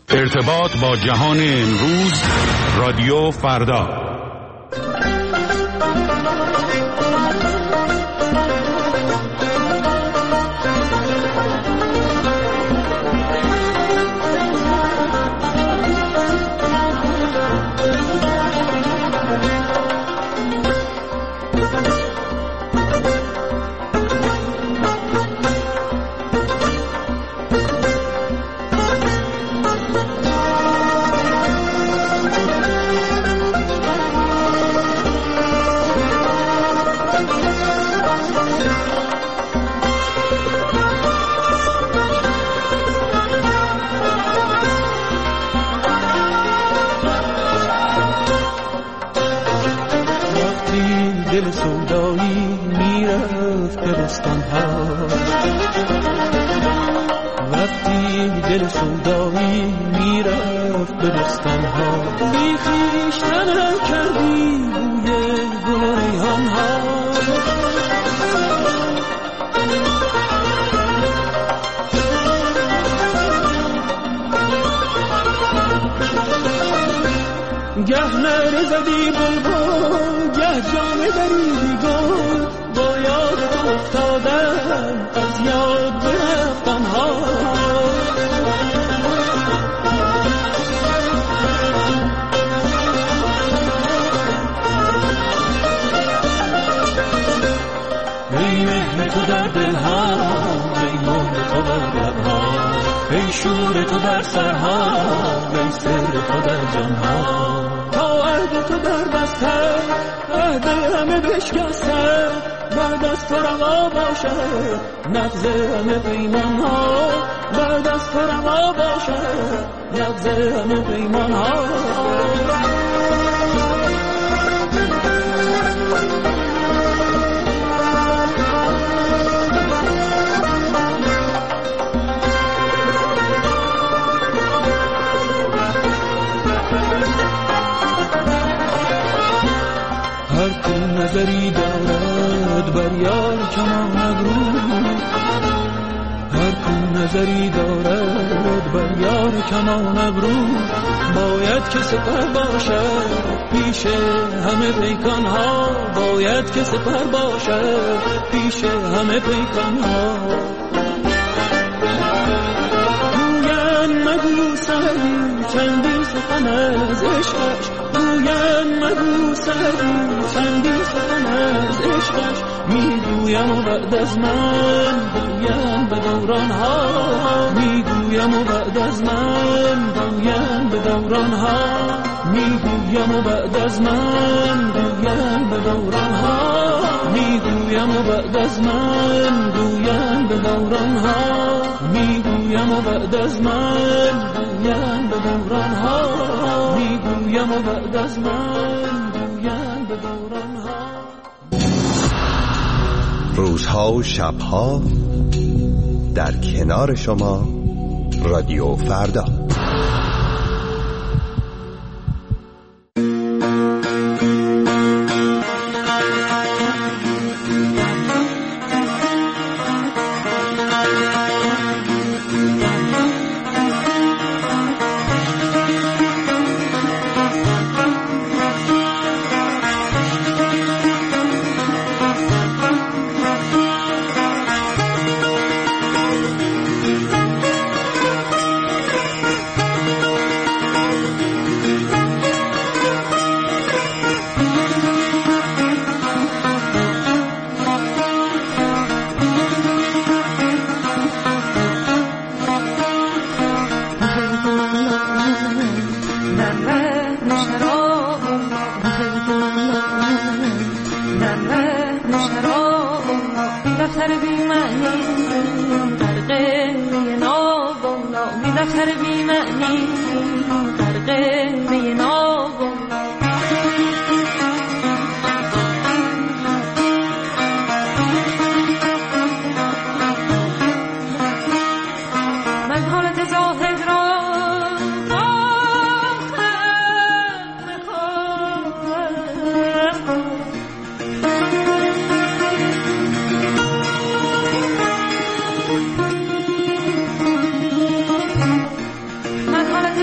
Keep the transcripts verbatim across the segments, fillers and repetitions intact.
ارتباط با جهان امروز، رادیو فردا. دل سودایی میرفت به بستان‌ها، وقتی دل سودایی میرفت به بستان‌ها، بی خویشتن کردی بوی گل و ریحان‌ها. گه نره زدی بلبل، گه جامه دریدی گل، با یاد تو افتادم از یاد برفتنها. ای مهر تو در دلها، ای مهر تو در لبها، ای شور تو در سرها، ای سر تو در جانها. تا عهد تو در بسته، عهد همه بشکسته، بعد از تو روا باشه نقض همه پیمانها، بعد از تو روا باشه نقض همه پیمانها. هر کو نظری دارد بر یار کمان ابرو، هر کو نظری دارد بر یار کمان ابرو، باید که سپر باشد پیش همه پیکانها، باید که سپر باشد پیش همه پیکانها. گویند مگو سری چندی سخن از عشقش، گویند مگو سری چندی سخن از عشقش، میگویم و بعد از من گویم به دورانها، میگویم و بعد از من گویم به دورانها، میگویم و بعد از من گویم به دورانها، میگویم و بعد از من گویم به دورانها، میگویم و بعد از من گویم به دورانها، میگویم و بعد از من گویم به دورانها. روزها و شبها در کنار شما، رادیو فردا. من حالت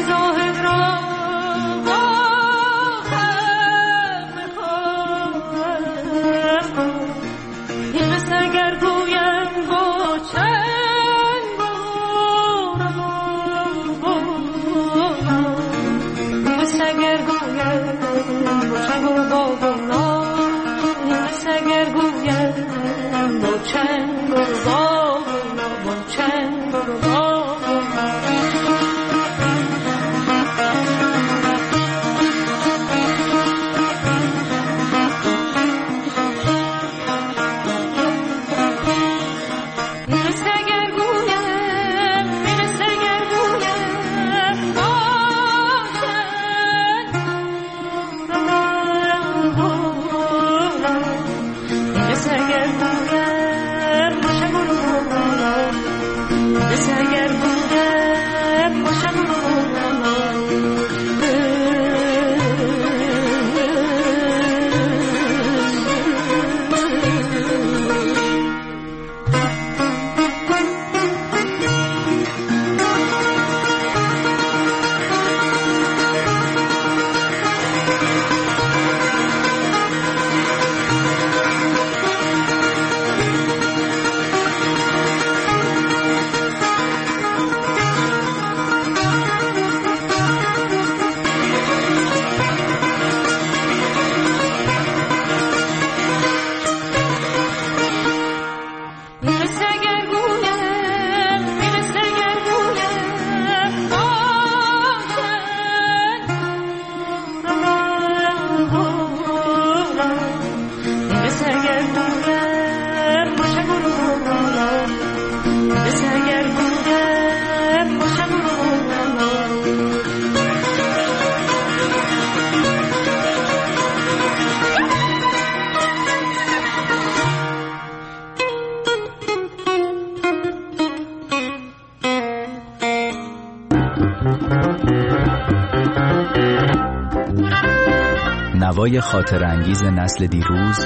نوای خاطر انگیز نسل دیروز،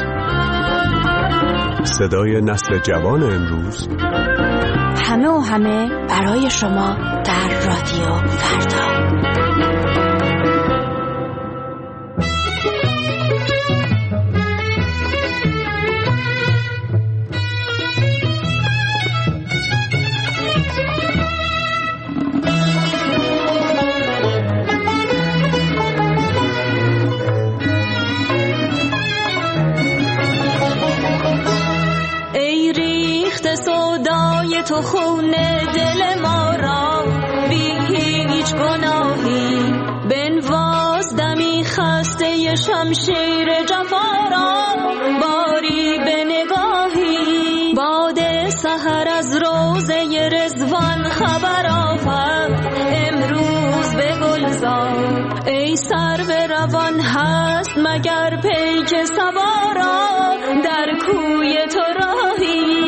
صدای نسل جوان امروز، همه و همه برای شما در رادیو فردا. تو خون دل ما را بی هیچ گناهی بنواز دمی خسته شمشیر جفا را باری به نگاهی باد سحر از روضه رضوان خبر آورد امروز به گلزار. ای سرو روان هست مگر پیک سوارا در کوی تو راهی.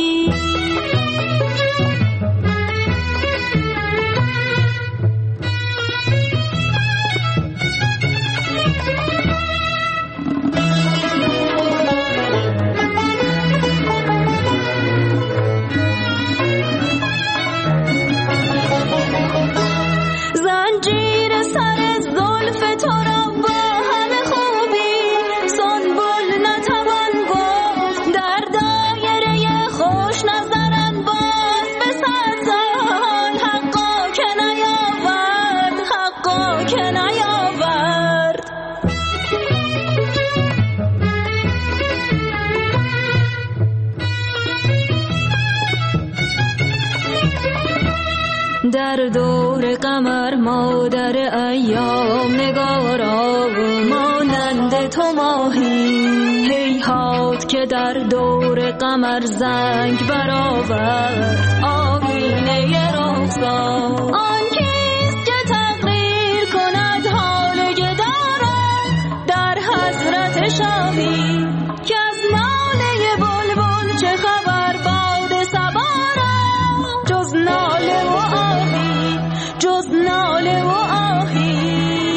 در دور قمر مادر ایام نگارا مانند تو ماهی هیهات که در دور قمر زنگ برآورد آینه رخسار. آن کیست که تقدیر کند حال گداران در حضرت شاهی که از ناله بلبل چه خبر باد صبا را جز ناله و جز ناله و آهی.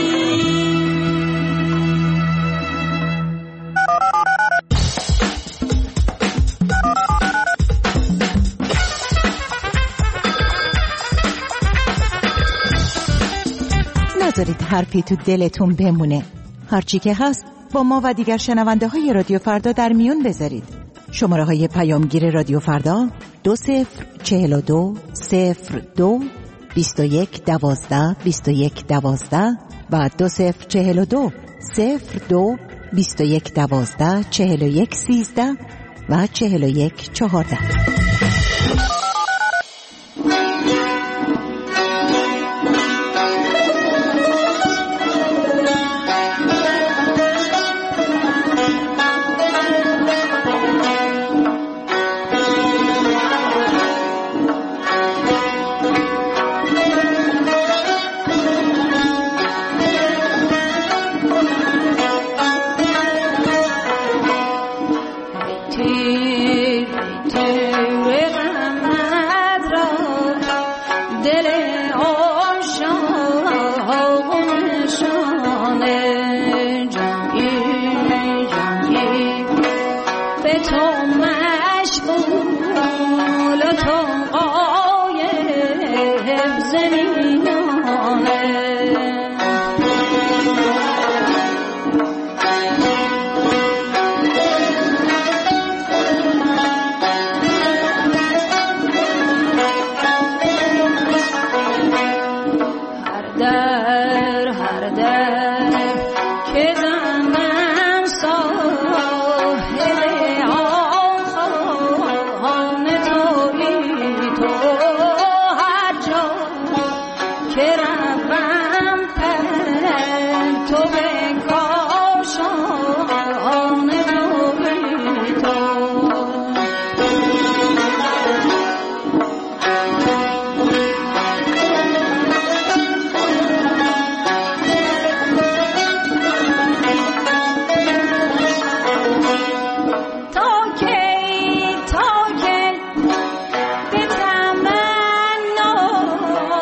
نذارید حرفی تو دلتون بمونه. هرچی که هست با ما و دیگر شنونده های رادیو فردا در میون بذارید. شماره های پیامگیر رادیو فردا دو صفر چهل و دو صفر دو بیست و یک دوازده بیست و یک دوازده و دو صفر چهل و دو صفر دو بیست و یک دوازده چهل و یک سیزده و چهل و یک چهارده.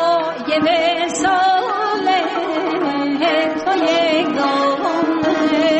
به ساله تو یگانه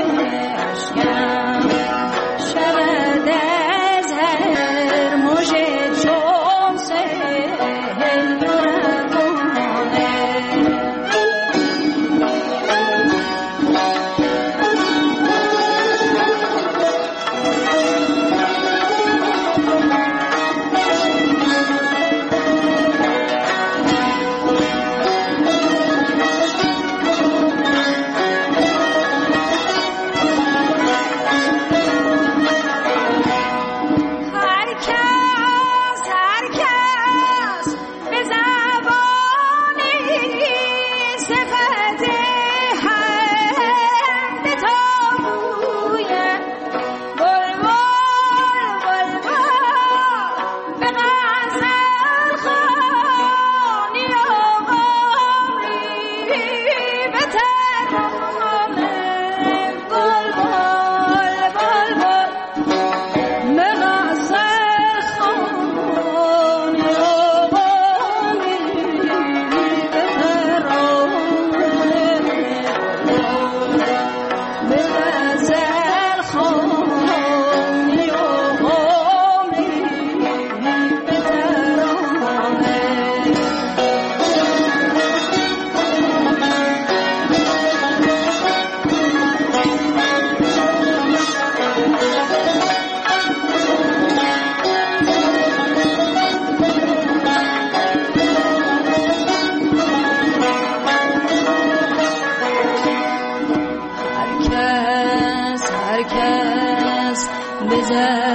در